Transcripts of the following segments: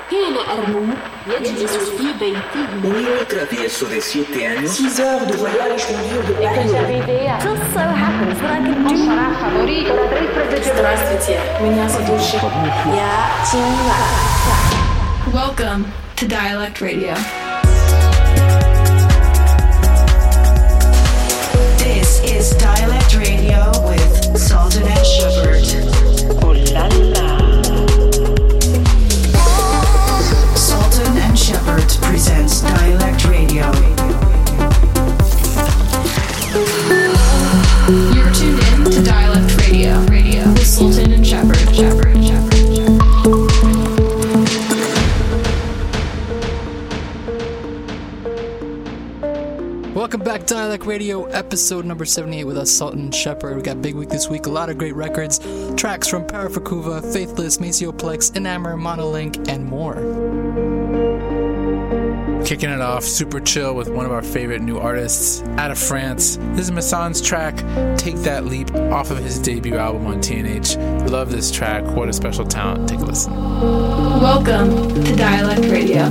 كان أرنو يجلس في بيته. Un travieso de 7 años. 6 heures de voyage mondiaux de bateau. Just so happens that I can do Здравствуйте, меня зовут Шихо. Я Тинла. Welcome to Dialect Radio. This is Dialect Radio with Sultan and Shepard. Oh la la. Sultan and Shepard presents Dialect Radio. You're tuned in to Dialect Radio with Sultan and Shepard. Welcome back to Dialect Radio, episode number 78 with us, Sultan Shepard. We got big week this week, a lot of great records, tracks from Parafakuva, Faithless, Macioplex, Enamor, Monolink, and more. Kicking it off, super chill with one of our favorite new artists out of France. This is Massan's track, Take That Leap, off of his debut album on TNH. Love this track, what a special talent. Take a listen. Welcome to Dialect Radio.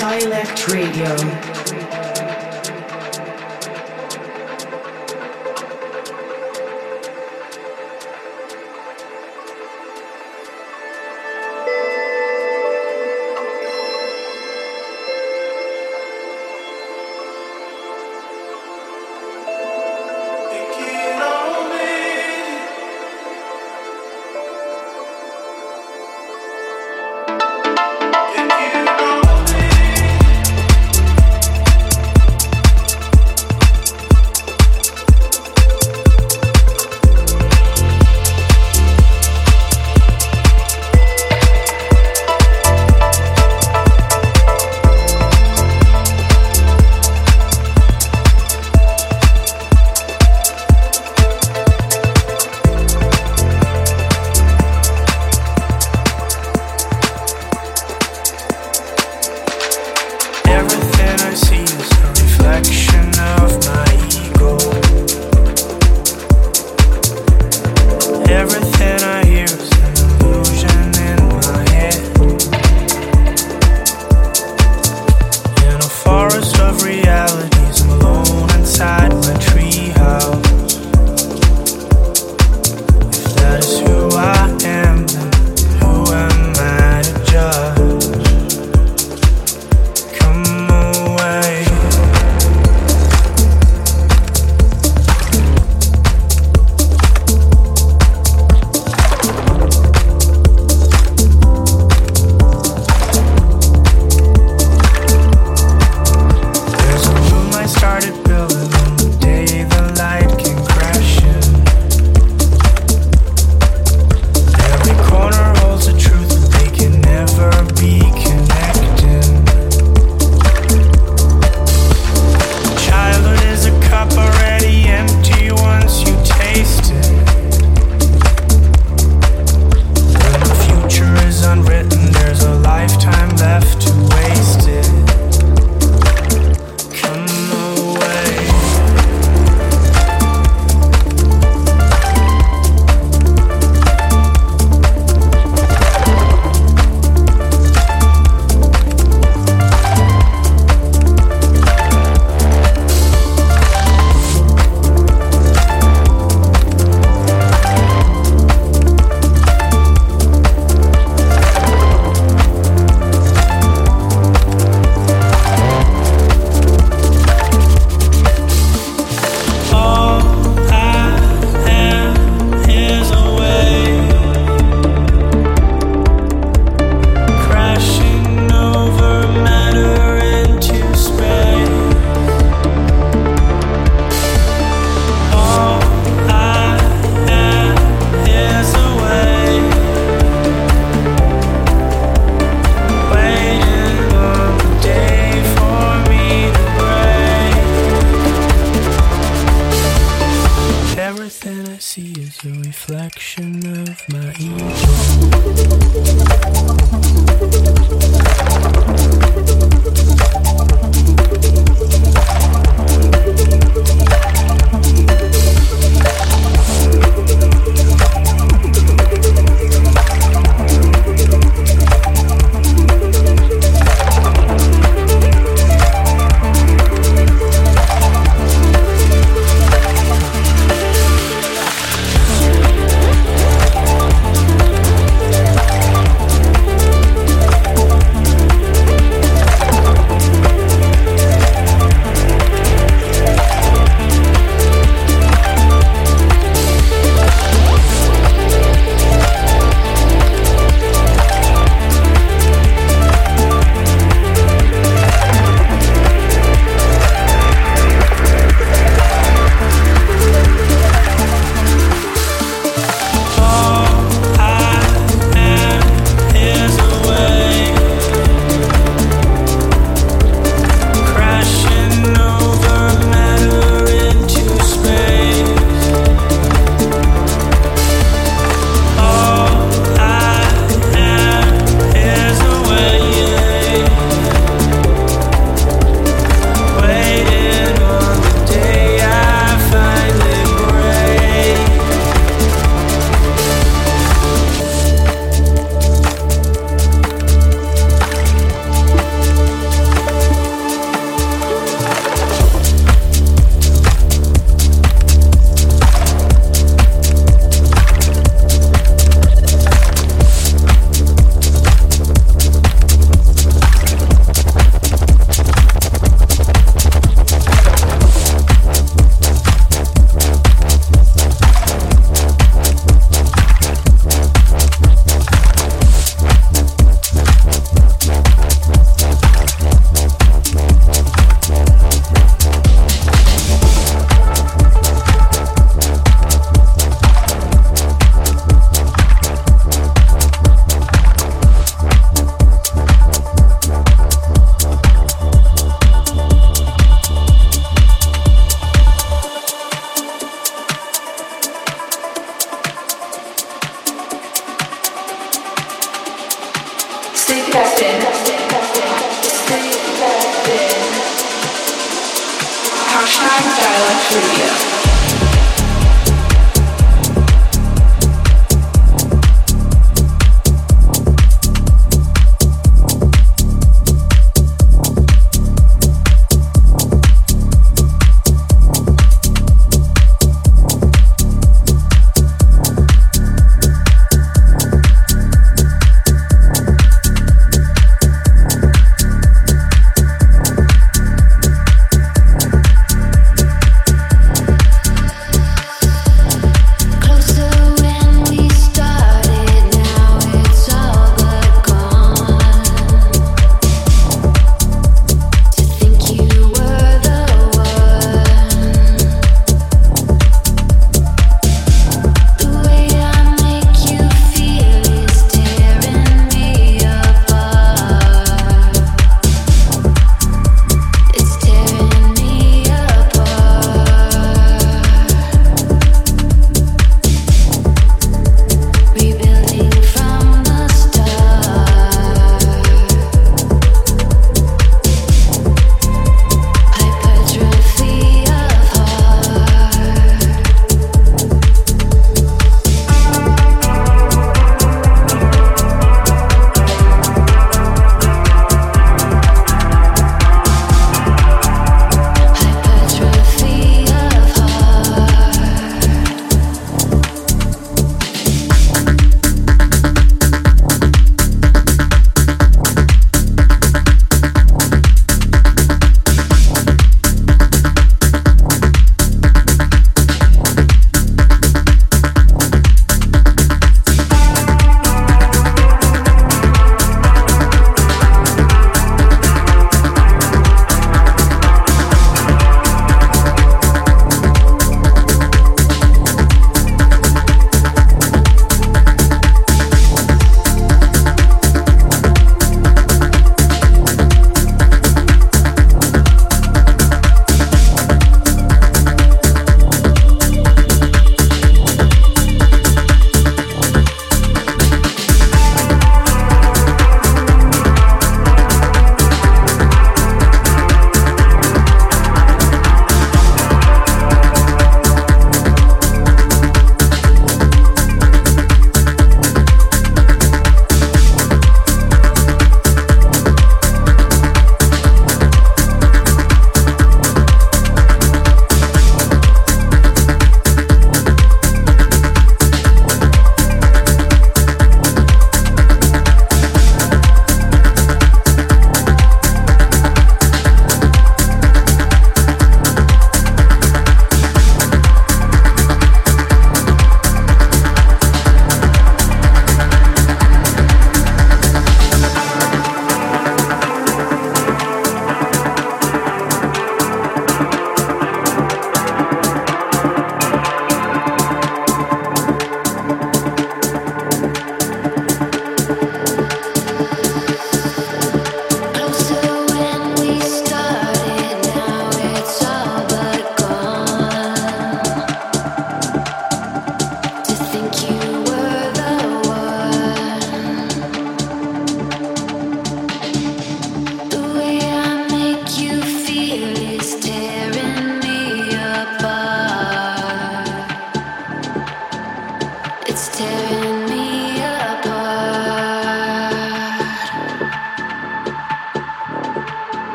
Dialect Radio.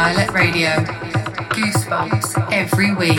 Dialect Radio. Goosebumps every week.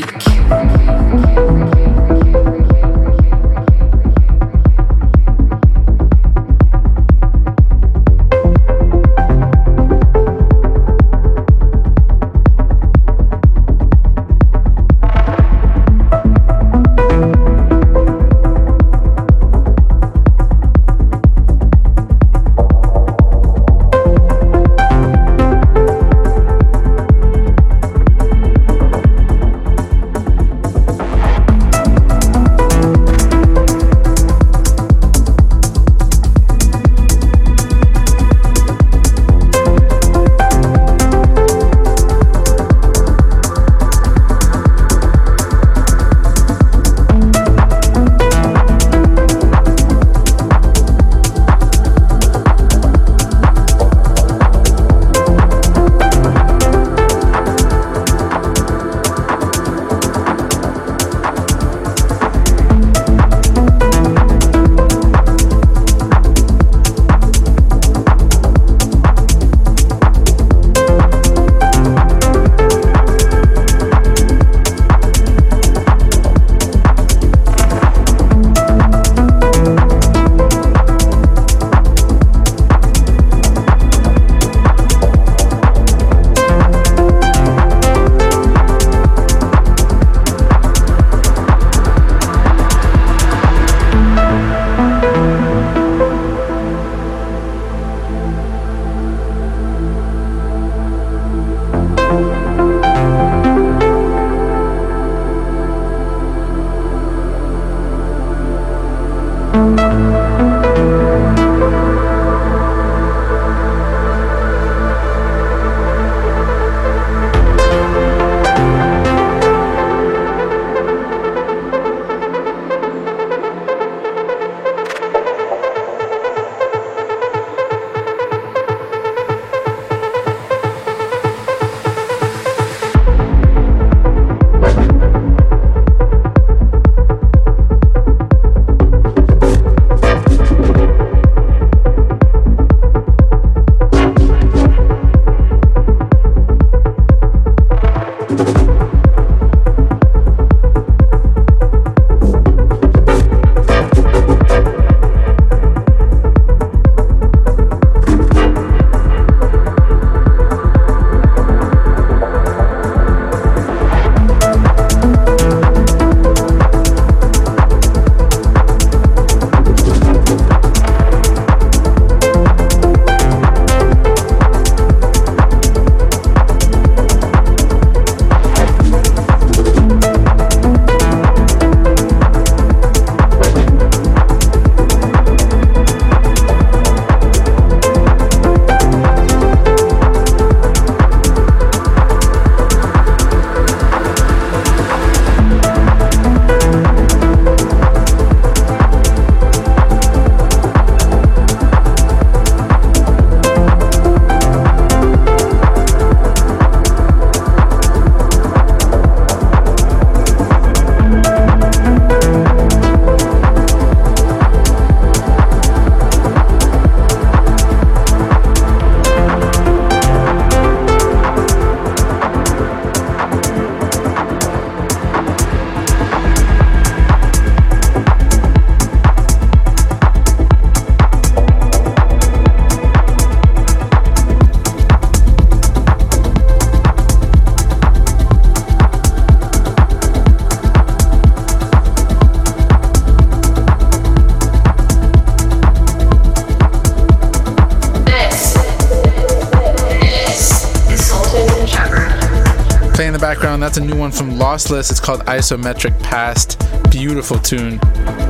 Playing in the background, that's a new one from Lossless. It's called Isometric Past. Beautiful tune.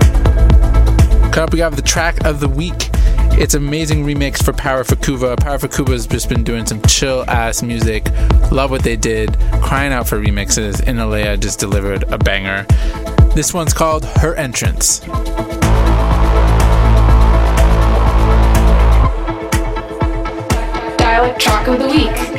Coming up, we have the track of the week. It's an amazing remix for Power Fakuva. Power Fakuva has just been doing some chill-ass music. Love what they did. Crying out for remixes. Inalea just delivered a banger. This one's called Her Entrance. Dialect track of the week.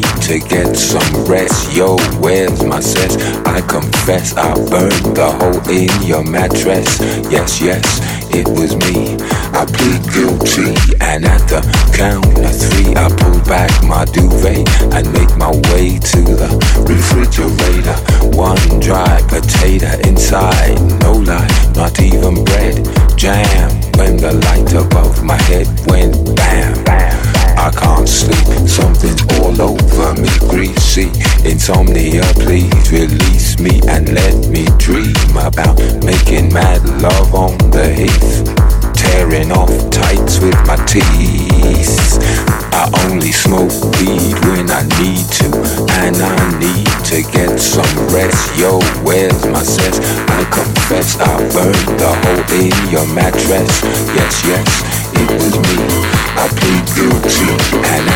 to get some rest. Yo, where's my sense? I confess I burned the hole in your mattress. Yes, yes, it was me. I plead guilty, and at the count of 3 I pull back my duvet and make my way to the refrigerator. One dry potato inside, no lie, not even bread. Jam when the light above my head went bam, bam. I can't sleep, something all over me, greasy. Insomnia, please release me and let me dream about making mad love on the heath, tearing off tights with my teeth. I only smoke weed when I need to, and I need to get some rest. Yo, where's my sense? I confess I burned the hole in your mattress. Yes, yes, it was me. I plead guilty, and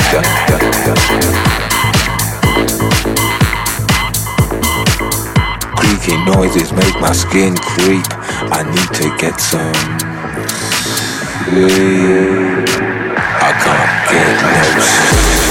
creaky noises make my skin creep. I need to get some sleep. I can't get no sleep.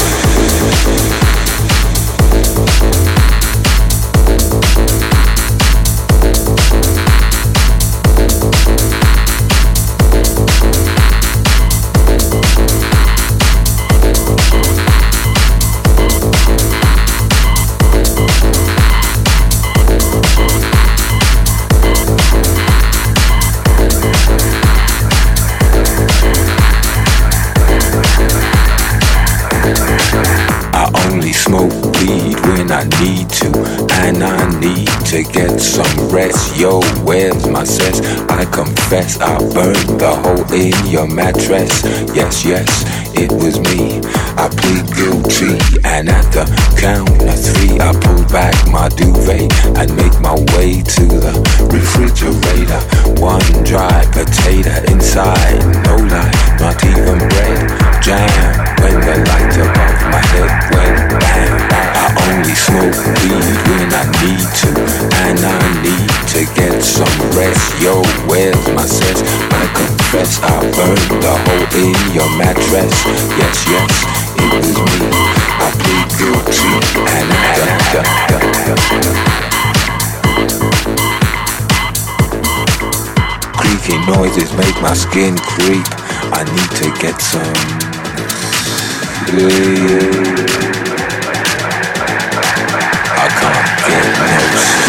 I need to, and I need to get some rest. Yo, where's my sense? I confess I burned the hole in your mattress. Yes, yes, it was me. I plead guilty, and at the count of 3 I pull back my duvet and make my way to the refrigerator. One dry potato inside, no lie, not even bread. Jam when the light above my head went bam. I only smoke weed when I need to, and I need to get some rest. Yo, where's my sense? I confess I burned the hole in your mattress. Yes, yes, it was me. I plead guilty, and creaky noises make my skin creep. I need to get some sleep. I can't get no sleep.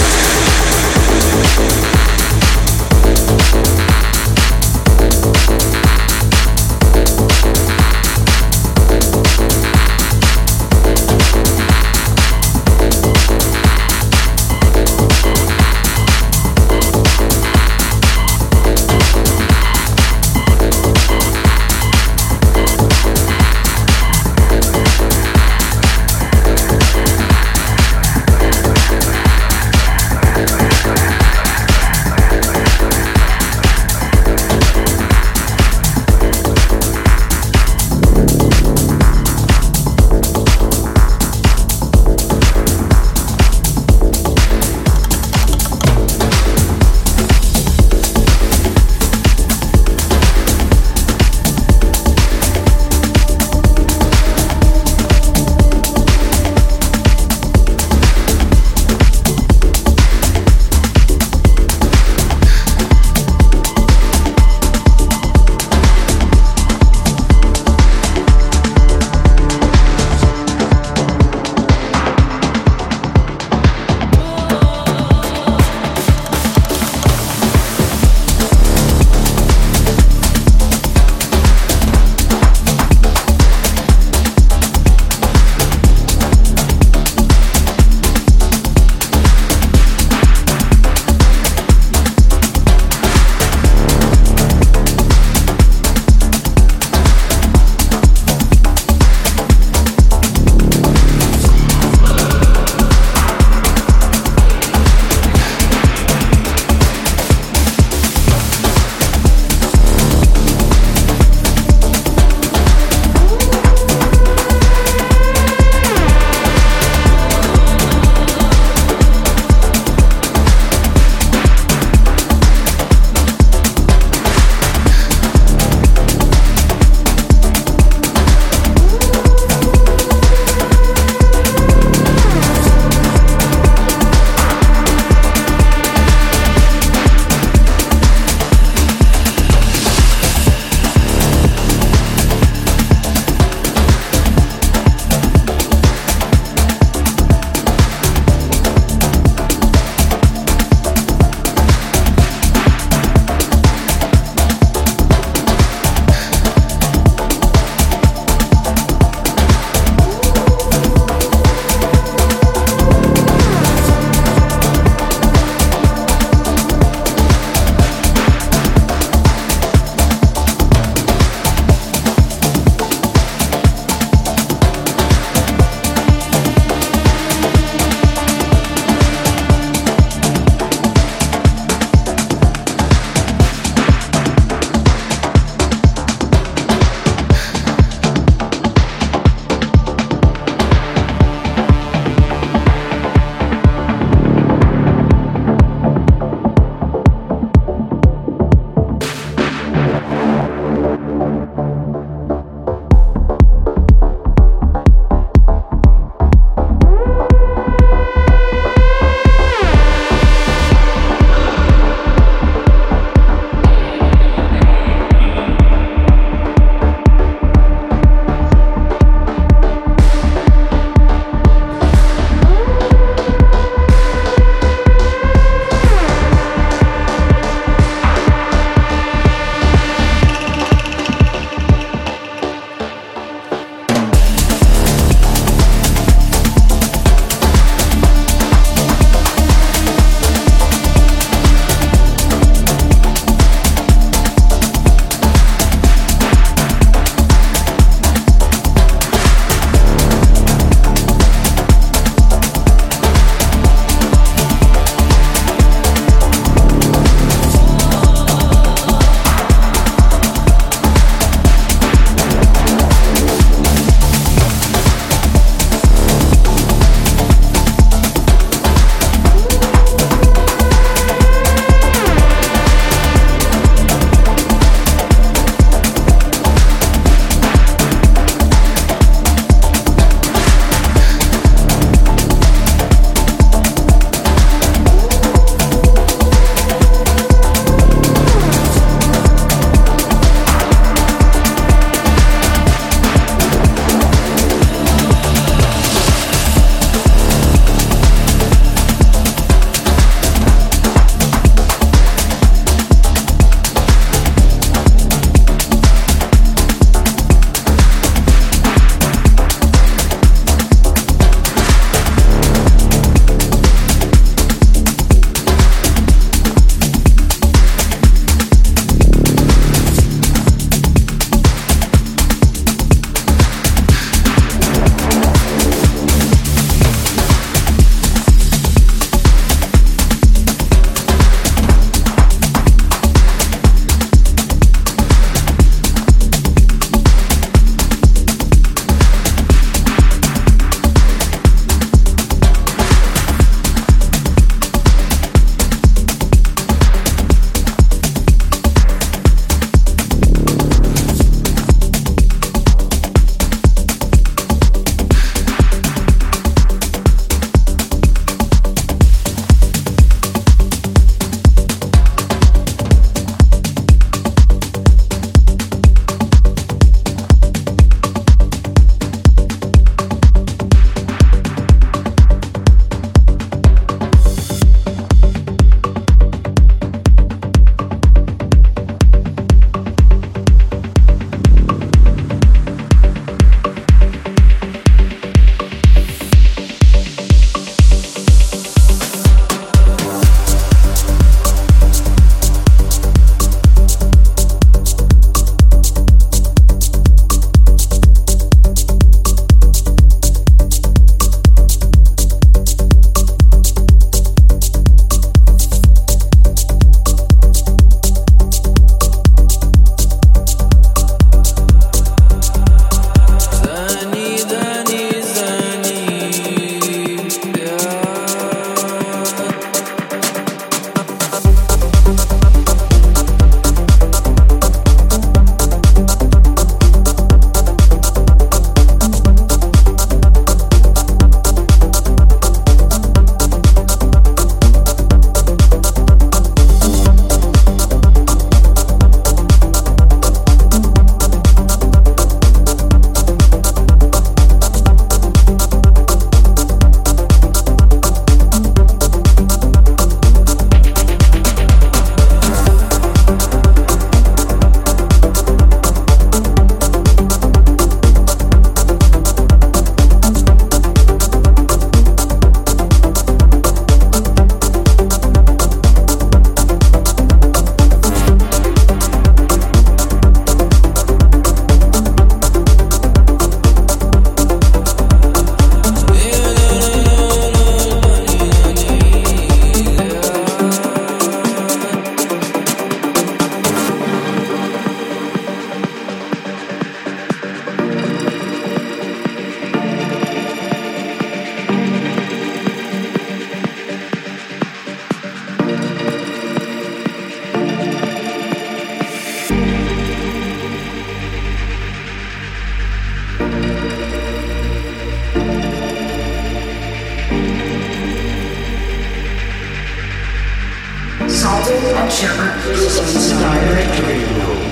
Salt and Shepherd. This is Dialect Radio.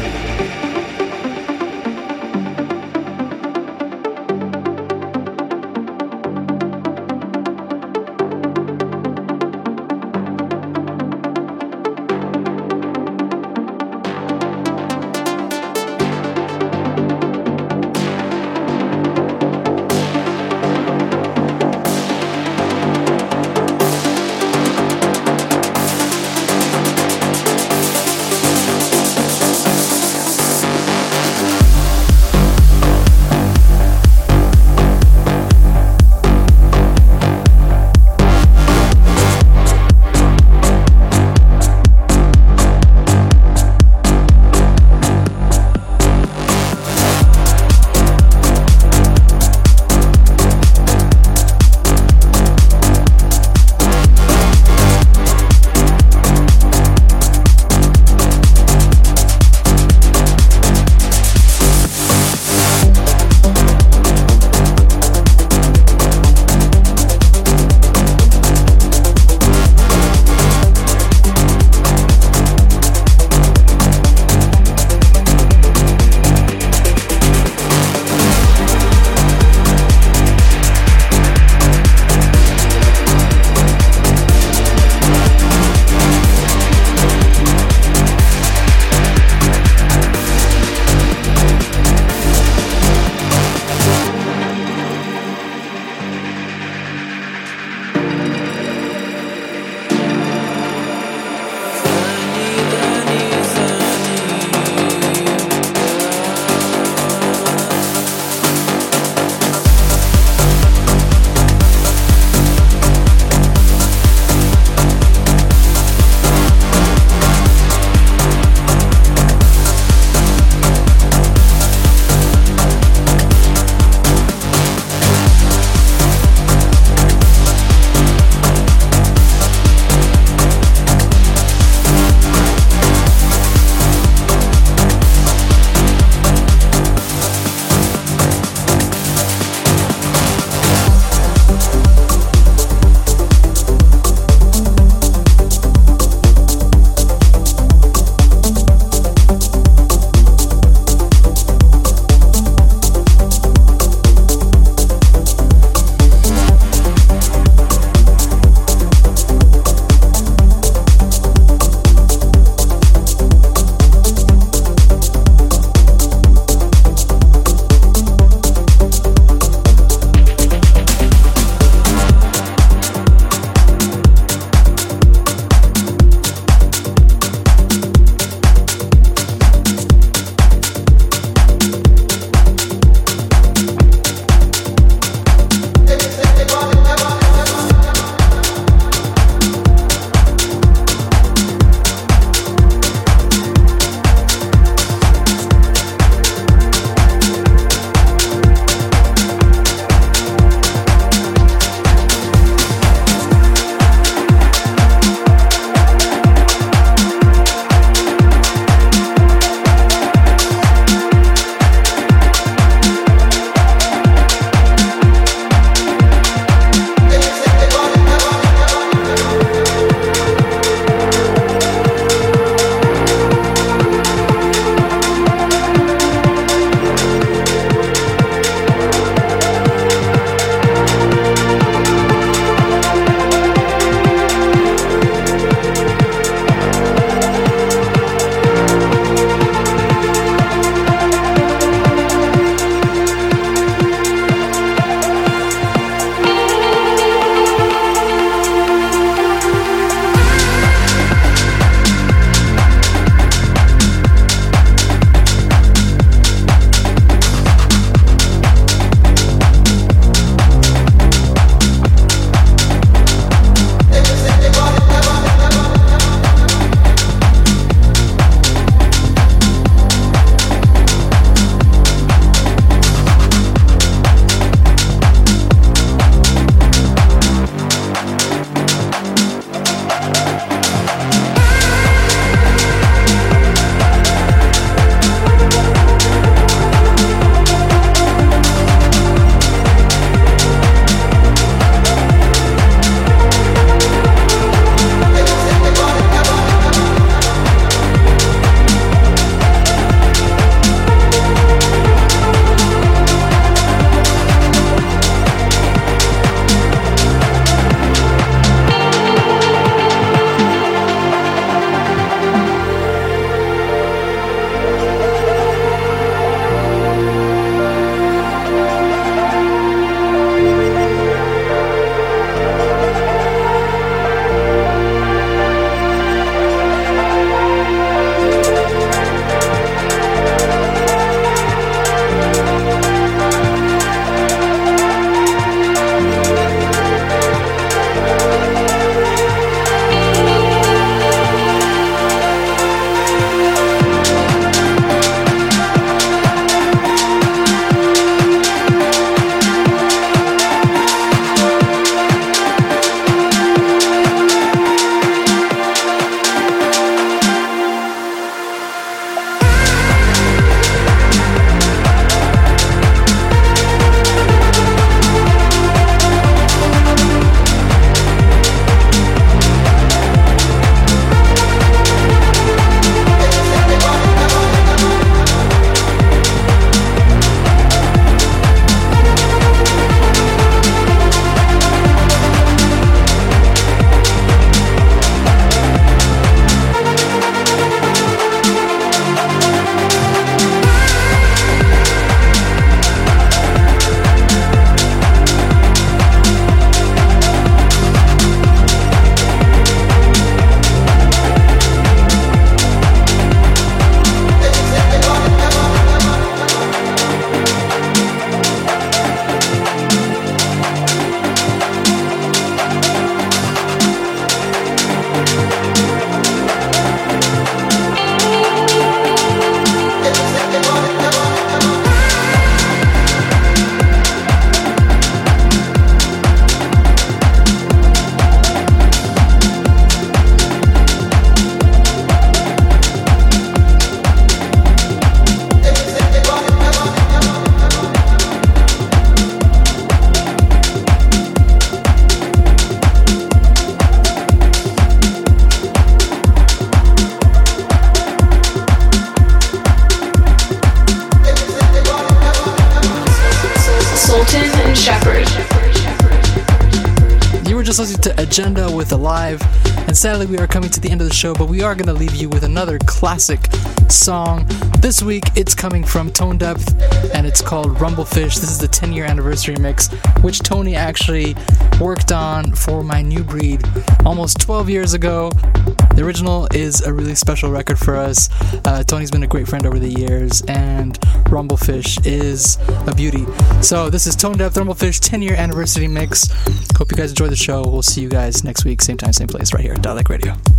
just listened to Agenda with Alive, and sadly we are coming to the end of the show, but we are going to leave you with another classic song. This week it's coming from Tone Depth, and it's called Rumblefish. This is the 10-year anniversary mix, which Tony actually worked on for My New Breed almost 12 years ago. The original is a really special record for us. Tony's been a great friend over the years, and Rumblefish is a beauty. So this is Tone Depth, Rumblefish 10-year anniversary mix. Hope you guys enjoy the show. We'll see you guys next week, same time, same place, right here at Dialect Radio.